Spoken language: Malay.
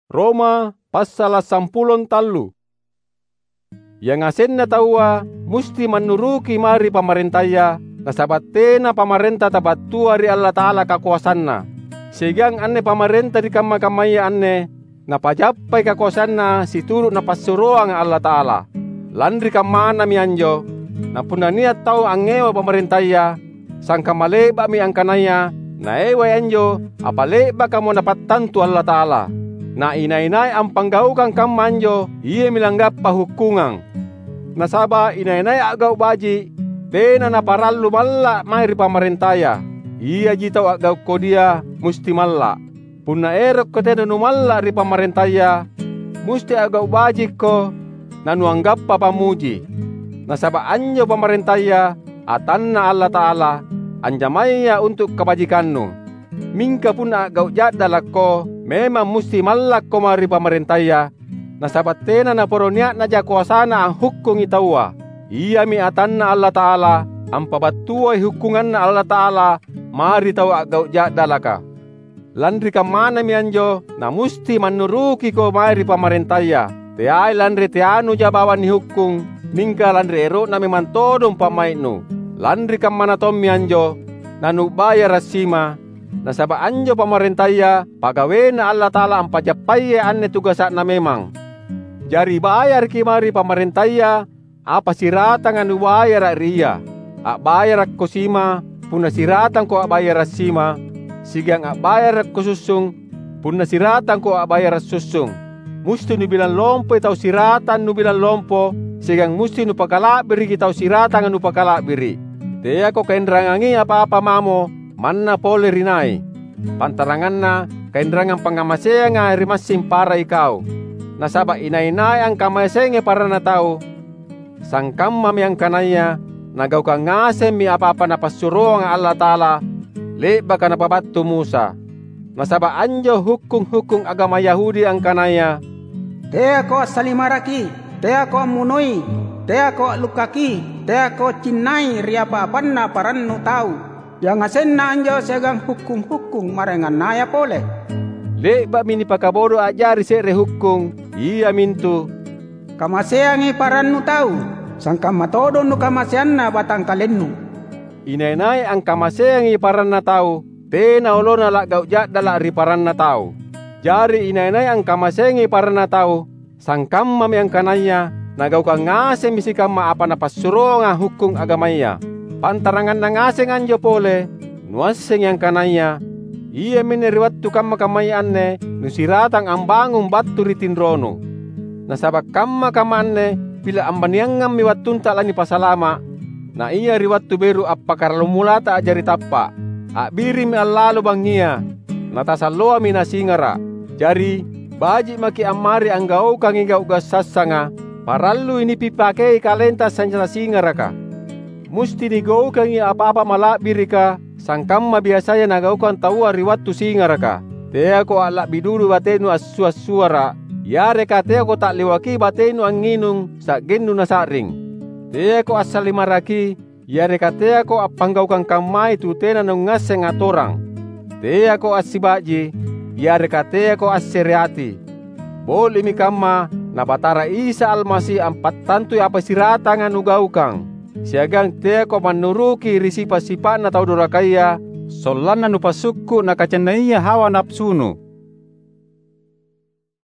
Roma pasal 10. Yang asenna taua musti manuruki mari pamarentaya, nasabat tena pamarentah tabattua ri Allah Ta'ala kakuasanna. Segang anne pamarentah di kamma-kammaya anne, napajappai kakuasanna situru napassuroang Allah Ta'ala. Landri kammana mi anjo, napuna niat tau angewa pamarentaya, sangka maleba mi angkanaya, na ewa anjo, apaleba kamu dapat tantu Allah Ta'ala. Na inay-inay ang panggaukan kam manjo, iye milanggap pahukungang. Nasaba inay-inay agaw baji, tena na parallu malla mayri pamarentaya. Iya jitaw agaw ko dia, musti malla. Punna erok ko tena numalla ri pamarentaya, musti agaw baji ko, nanuanggap pa pamuji. Nasaba anjo pamarentaya, atanna Allah Ta'ala, anjamaya untuk kebajikannu. Mingka pun agaw jadalak ko, memang musti malak ko mari pamarentaya, nasabat tena na poroniak na jakuasana ang hukum itawa. Iya mi atanna Allah Ta'ala, ang pabattuay hukungan na Allah Ta'ala, mari tau agaw jadalaka. Landri kamana mi anjo, na musti manuruki ko mari pamarentaya. Teay landri teanu jabawan ni hukum, mingka landri ero na memantodong pamainu. Landri kamana tom mi anjo, nanubaya rasima, nasaba anjo pamarentaya, pagawe na Allah Ta'ala ang pajapaye anne tugasak na memang. Jari bayar kimari pamarentaya, apa siratang anu bayar riya. Ak bayar ko sima, puna siratang ko ak bayar sima. Sigang ak bayar ko susung, puna siratang ko ak bayar susung. Musti nu bilang lompo tau siratan nu bilang lompo, sigang musti nu pakalabiri kitau siratang anu pakalabiri. Tea ko kaindrangangi apa-apa mamo, manna pole rinai. Pantaranganna kaindrangan pangamasea nga rimasim para ikaw. Nasaba inay-inay ang kamasenge para na tao. Sangkam mami ang kanaya, nagaw ka ngasem mi apa-apa na pasuro nga Allah Ta'ala, leba ka napabatto Musa. Nasaba anjo hukum-hukum agama Yahudi ang kanaya. Tea ko salimaraki, tea ko munoi, tea ko lukaki, tea ko cinai riapa-apan na paranno tau. Yang asen na anjo segang hukum-hukum marengan naya pole. Leba mini pakabodo ajari sere hukum, iya mintu. Kamaseangi parannu tau, sangka matodo nu kamasean na batang kalennu. Inay-inay ang kamaseangi paran na tau, tena olona lagaw jadala ri paran na tau. Jari inay-inay ang kamaseangi paran na tau, sangkam mami ang kanaya, nagaw ka ngase misikam maapa na pasuro nga hukum agamaya. Pantarangan na ngaseng anjo pole, nuaseng yang kanaya, iya mineriwat tukam makamayanne, nusiratang ang bangung batu ritinrono. Nasabak kamma kamanne, pila ambaniangam miwatun talani pasalama, na iya riwat tu beru appakaralumulata ajari tappa, akbiri mi allalo bangia, natasaloa minasingara. Jari, baji maki amari anggau kangiga ugas sasanga, parallu ini pipakei kalenta sanjala singaraka. Musti digau kangi apa-apa malabiri ka, sangkam mabiasaya nagau kan tawa riwat tu singaraka. Tea ko alak biduru batenu asua-suara, yare ka tea ko tak liwaki batenu anginung sa gennu nasaring. Tea ko asalimaraki, yare ka tea ko apanggau kang kamai tu tena nung ngaseng atorang. Tea ko asibaji, yare ka tea ko asereati. Bol imi kamma, nabatara Isa Almasih ampat tantui apa siratangan ugau kang. Siagang tea ko manuruki risipa-sipa na tau dorakaya, solan na nupasukku na kacenaiya hawa napsunu.